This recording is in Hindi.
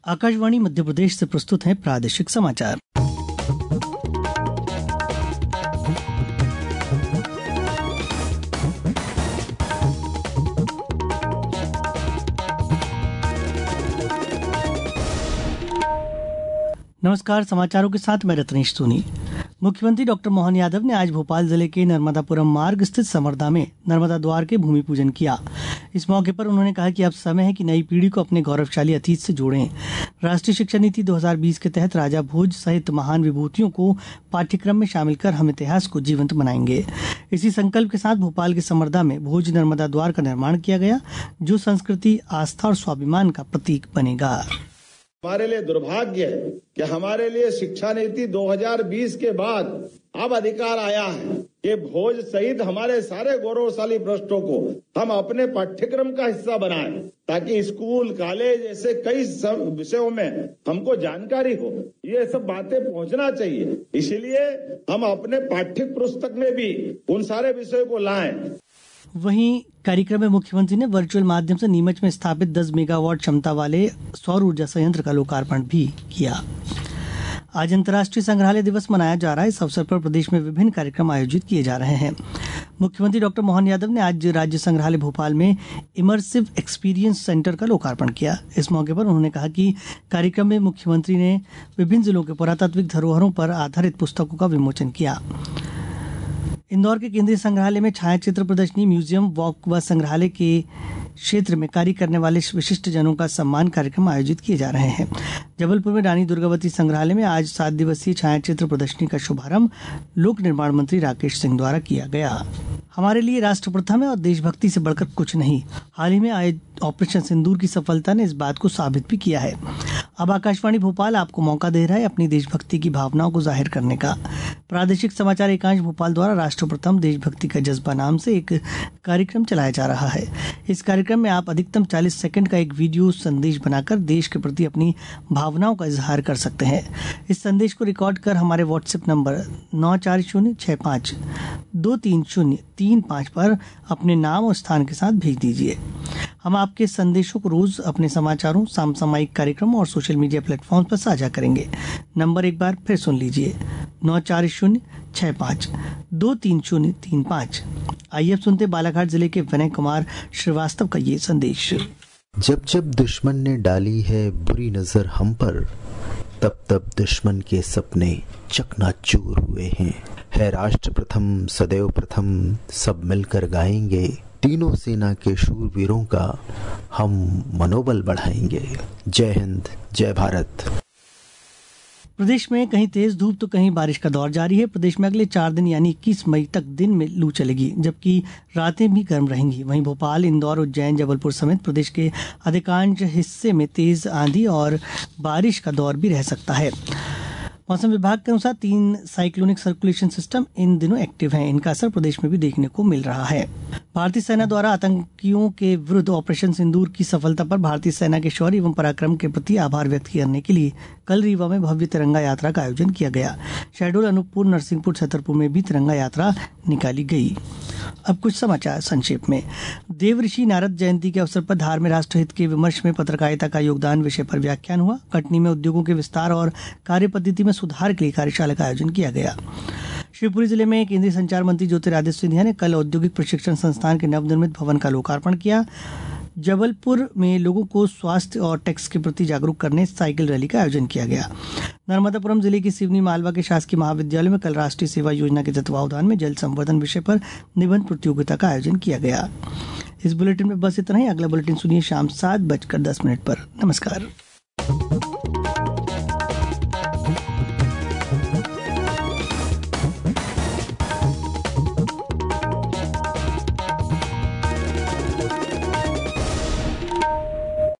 आकाशवाणी मध्य प्रदेश से प्रस्तुत हैं प्रादेशिक समाचार। नमस्कार, समाचारों के साथ मैं रत्नेश सोनी। मुख्यमंत्री डॉक्टर मोहन यादव ने आज भोपाल जिले के नर्मदापुरम मार्ग स्थित समरदा में नर्मदा द्वार के भूमि पूजन किया। इस मौके पर उन्होंने कहा कि अब समय है कि नई पीढ़ी को अपने गौरवशाली अतीत से जोड़ें। राष्ट्रीय शिक्षा नीति 2020 के तहत राजा भोज सहित महान विभूतियों को पाठ्यक्रम में शामिल कर हम इतिहास को जीवंत बनाएंगे। इसी संकल्प के साथ भोपाल के समरदा में भोज नर्मदा द्वार का निर्माण किया गया, जो संस्कृति, आस्था और स्वाभिमान का प्रतीक बनेगा। हमारे लिए दुर्भाग्य है कि हमारे लिए शिक्षा नीति 2020 के बाद अब अधिकार आया है कि भोज सहित हमारे सारे गौरवशाली पृष्ठों को हम अपने पाठ्यक्रम का हिस्सा बनाएं, ताकि स्कूल, कॉलेज ऐसे कई विषयों में हमको जानकारी हो। ये सब बातें पहुंचना चाहिए, इसलिए हम अपने पाठ्य पुस्तक में भी उन सारे विषयों को लाएं। वहीं कार्यक्रम में मुख्यमंत्री ने वर्चुअल माध्यम से नीमच में स्थापित 10 मेगावाट क्षमता वाले सौर ऊर्जा संयंत्र का लोकार्पण भी किया। आज अंतर्राष्ट्रीय संग्रहालय दिवस मनाया जा रहा है। इस अवसर पर प्रदेश में विभिन्न कार्यक्रम आयोजित किए जा रहे हैं। मुख्यमंत्री डॉक्टर मोहन यादव ने आज राज्य संग्रहालय भोपाल में इमर्सिव एक्सपीरियंस सेंटर का लोकार्पण किया। इस मौके पर उन्होंने कहा कि कार्यक्रम में मुख्यमंत्री ने विभिन्न जिलों के पुरातात्विक धरोहरों पर आधारित पुस्तकों का विमोचन किया। इंदौर के केंद्रीय संग्रहालय में छायाचित्र प्रदर्शनी, म्यूजियम वॉक व संग्रहालय के क्षेत्र में कार्य करने वाले विशिष्ट जनों का सम्मान कार्यक्रम आयोजित किए जा रहे हैं। जबलपुर में रानी दुर्गावती संग्रहालय में आज 7 दिवसीय छायाचित्र प्रदर्शनी का शुभारंभ लोक निर्माण मंत्री राकेश सिंह द्वारा किया गया। हमारे लिए राष्ट्र प्रथम है और देशभक्ति से बढ़कर कुछ नहीं। हाल ही में आए ऑपरेशन सिंदूर की सफलता ने इस बात को साबित भी किया है। अब आकाशवाणी भोपाल आपको मौका दे रहा है अपनी देशभक्ति की भावनाओं को जाहिर करने का। प्रादेशिक समाचार एकांश भोपाल द्वारा राष्ट्र प्रथम देशभक्ति का जज्बा नाम से एक कार्यक्रम चलाया जा रहा है। इस कार्यक्रम में आप अधिकतम 40 सेकंड का एक वीडियो संदेश बनाकर देश के प्रति अपनी भावनाओं का इजहार कर सकते हैं। इस संदेश को रिकॉर्ड कर हमारे व्हाट्सएप नंबर 9406523035 पर अपने नाम और स्थान के साथ भेज दीजिए। हम आपके संदेशों को रोज अपने समाचारों, समसामयिक कार्यक्रमों और सोशल मीडिया प्लेटफॉर्म पर साझा करेंगे। नंबर एक बार फिर सुन लीजिए, 9406523035। आइए अब सुनते बालाघाट जिले के विनय कुमार श्रीवास्तव का ये संदेश। जब जब दुश्मन ने डाली है बुरी नजर हम पर, तब तब दुश्मन के सपने चकनाचूर हुए हैं। है राष्ट्र प्रथम, सदैव प्रथम, सब मिलकर गाएंगे। तीनों सेना के शूरवीरों का हम मनोबल बढ़ाएंगे। जय हिंद, जय भारत। प्रदेश में कहीं तेज धूप तो कहीं बारिश का दौर जारी है। प्रदेश में अगले 4 दिन यानी 21 मई तक दिन में लू चलेगी, जबकि रातें भी गर्म रहेंगी। वहीं भोपाल, इंदौर, उज्जैन, जबलपुर समेत प्रदेश के अधिकांश हिस्से में तेज आंधी और बारिश का दौर भी रह सकता है। मौसम विभाग के अनुसार 3 साइक्लोनिक सर्कुलेशन सिस्टम इन दिनों एक्टिव हैं। इनका असर प्रदेश में भी देखने को मिल रहा है। भारतीय सेना द्वारा आतंकियों के विरुद्ध ऑपरेशन सिंदूर की सफलता पर भारतीय सेना के शौर्य एवं पराक्रम के प्रति आभार व्यक्त करने के लिए कल रीवा में भव्य तिरंगा यात्रा का आयोजन किया गया। शहडोल, अनूपपुर, नरसिंहपुर, छतरपुर में भी तिरंगा यात्रा निकाली गई। अब कुछ समाचार संक्षेप में। देवऋषि नारद जयंती के अवसर पर धार में राष्ट्रहित के विमर्श में पत्रकारिता का योगदान विषय पर व्याख्यान हुआ। कटनी में उद्योगों के विस्तार और कार्य पद्धति में सुधार के लिए कार्यशाला का आयोजन किया गया। शिवपुरी जिले में केंद्रीय संचार मंत्री ज्योतिरादित्य सिंधिया ने कल औद्योगिक प्रशिक्षण संस्थान के नवनिर्मित भवन का लोकार्पण किया। जबलपुर में लोगों को स्वास्थ्य और टैक्स के प्रति जागरूक करने साइकिल रैली का आयोजन किया गया। नर्मदापुरम जिले के सिवनी मालवा के शासकीय महाविद्यालय में कल राष्ट्रीय सेवा योजना के तत्वावधान में जल संवर्धन विषय पर निबंध प्रतियोगिता का आयोजन किया गया। इस बुलेटिन में बस इतना ही। अगला बुलेटिन सुनिए शाम 7:10 पर। नमस्कार।